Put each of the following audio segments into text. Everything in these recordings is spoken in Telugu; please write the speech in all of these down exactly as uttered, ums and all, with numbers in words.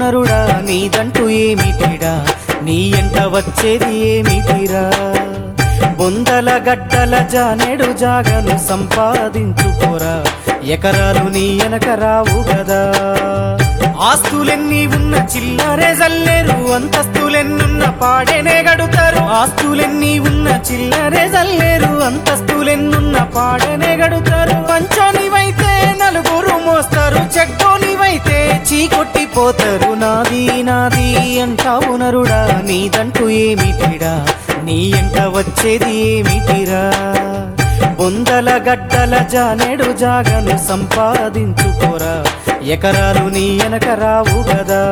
నరుడా నీదంటూ ఏమిటిరా, నీ ఎంట వచ్చేది ఏమిటిరా? బొందల గడ్డల జానెడు జాగను సంపాదించుకోరా, ఎకరాలు నీ ఎనక రావు గదా. ఆస్తులెన్ని ఉన్న చిల్లరే జల్లేరు, అంతస్తులెన్నున్న పాడేనే గడుతారు. ఆస్తులెన్ని ఉన్న చిల్లరే జల్లేరు, అంతస్తులెన్నున్న పాడేనే గడుతారు. పంచోనివైతే నలుగురు మోస్తారు, చెడ్డోనివైతే చీకొట్టిపోతారు. నాది నాది అంటావు నరుడా నీదంటూ ఏమిటిరా, నీ ఎంట వచ్చేది ఏమిటిరా? బొందల గడ్డల జానెడు జాగను సంపాదించుకోరా, ఎకరాలు నీ ఎనక రావు గదా.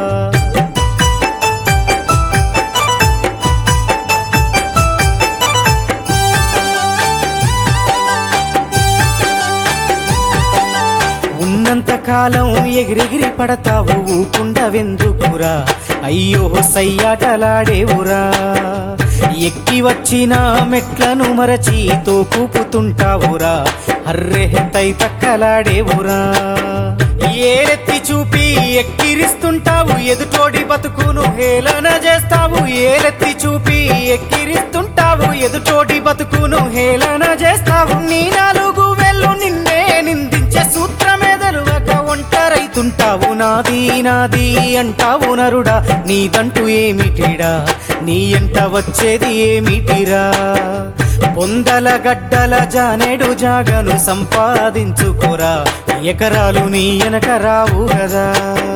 ఉన్నంత కాలం ఎగిరెగిరి పడతావు, ఊకుండవెందుకురా? అయ్యో సయ్యాటలాడేవురా. ఎక్కి వచ్చిన మెట్లను మరచి తోకూపుతుంటావురా, అర్రె తై తక్కలాడేవురా. ఏరెత్తి చూపి ఎక్కిరిస్తుంటావు, ఎదుటోడి బతుకును హేళన చేస్తావు. ఏరెత్తి చూపి ఎక్కిరిస్తుంటావు, ఎదుటోడి బతుకును హేళన చేస్తావు. నీ నాలుగు వేళ్ళు నిన్నే నిందించే సూత్రమేదలువక ఒంటరైతుంటావు. నాది నాది అంటావు నరుడా నీదంటూ ఏమిటిరా, నీ ఎంట వచ్చేది ఏమిటిరా? బొందల గడ్డల జానెడు జాగను సంపాదించుకోరా, ఎకరాలు నీ ఎనక రావు గదా.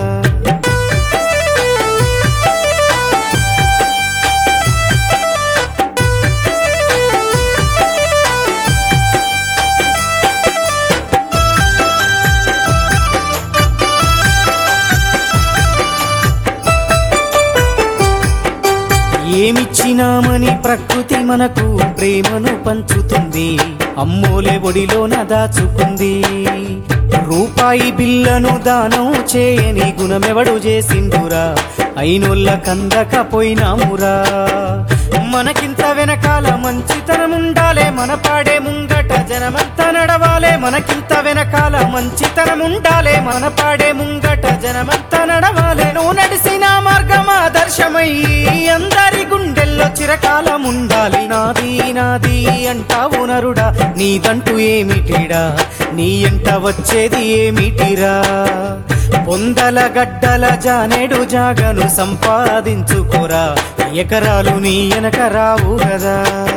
ఏమిచ్చినామని ప్రకృతి మనకు ప్రేమను పంచుతుంది, అమ్మోలే ఒడిలోన దాచుకుంది. రూపాయి బిల్లను దానం చేయని గుణమెవడు చేసిండురా, అయినోళ్ళ కందకపోయినామురా. మనకింత వెనకాల మంచితనముండాలే, మన పాడే ముంగట జనమంతా నడవాలే. మనకింత వెనకాల మంచితనముండాలే, మన పాడే ముంగట జనమంతా నడవాలే. నువ్వు నడిసిన మార్గం ఆదర్శమయ్యి అందరి గుండెల్లో చిరకాలం ఉండాలి. నాది నాది అంటావు నరుడా నీదంటూ ఏమిటిరా, నీ ఎంట వచ్చేది ఏమిటిరా? బొందల గడ్డల జానెడు జాగను సంపాదించుకోరా, ఎకరాలు నీ ఎనక రావు గదా.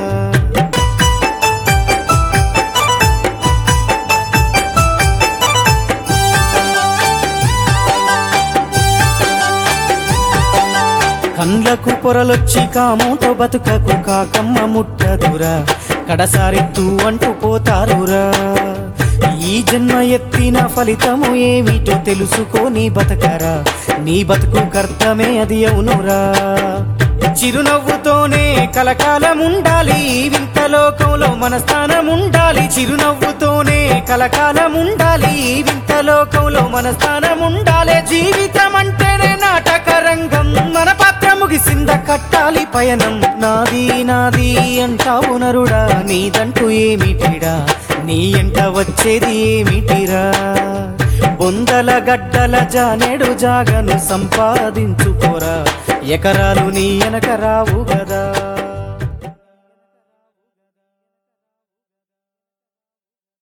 కండ్లకు పొరలొచ్చి కామోతో బతుకకు కాకమ్మ ముట్టదురా, కడసారెత్తు అంటూ పోతారురా. ఈ జన్మ ఎత్తిన ఫలితము ఏమిటో తెలుసుకోని బతకరా, నీ బతుకు కర్తమే అది అవునురా. చిరునవ్వుతోనే కలకాలం ఉండాలి, వింత లోకంలో మన స్థానం ఉండాలి. చిరునవ్వుతోనే కలకాలం ఉండాలి, వింత లోకంలో మన స్థానం ఉండాలి. జీవితం అంటేనే నాటక రంగం, మన పాత్ర ముగిసింద కట్టాలి పయనం. నాది నాది అంటావు నరుడా నీదంటూ ఏమిటిరా, నీ ఎంట వచ్చేది ఏమిటిరా? బొందల గడ్డల జానెడు జాగను సంపాదించుకోరా, ఎకరాలు నీ ఎనక రావు గదా.